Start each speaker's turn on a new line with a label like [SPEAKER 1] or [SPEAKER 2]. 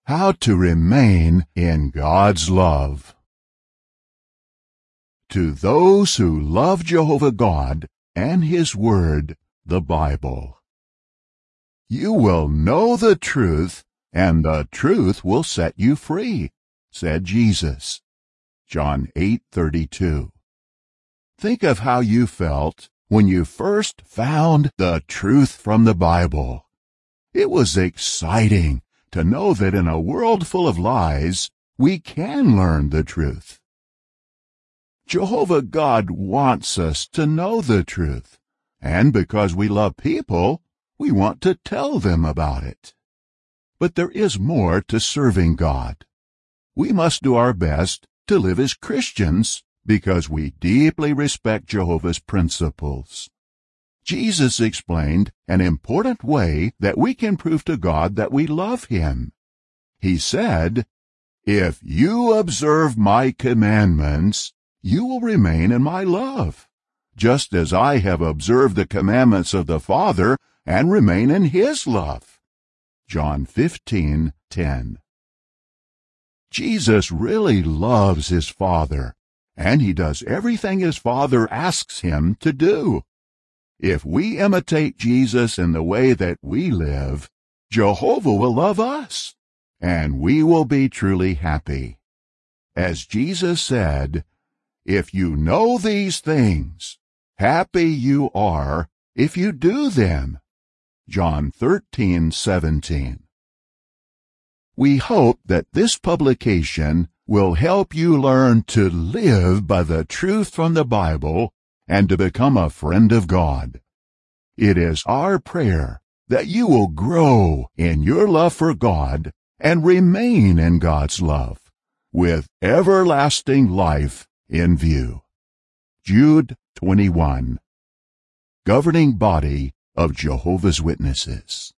[SPEAKER 1] How to remain in God's love. To those who love Jehovah God and His Word, the Bible. You will know the truth, and the truth will set you free, said Jesus. John 8:32. Think of how you felt when you first found the truth from the Bible. It was exciting to know that in a world full of lies, we can learn the truth. Jehovah God wants us to know the truth, and because we love people, we want to tell them about it. But there is more to serving God. We must do our best to live as Christians because we deeply respect Jehovah's principles. Jesus explained an important way that we can prove to God that we love Him. He said, "If you observe my commandments, you will remain in my love, just as I have observed the commandments of the Father and remain in His love." John 15:10. Jesus really loves His Father, and He does everything His Father asks Him to do. If we imitate Jesus in the way that we live, Jehovah will love us, and we will be truly happy. As Jesus said, "If you know these things, happy you are if you do them." John 13:17. We hope that this publication will help you learn to live by the truth from the Bible and to become a friend of God. It is our prayer that you will grow in your love for God and remain in God's love, with everlasting life in view. Jude 21. Governing Body of Jehovah's Witnesses.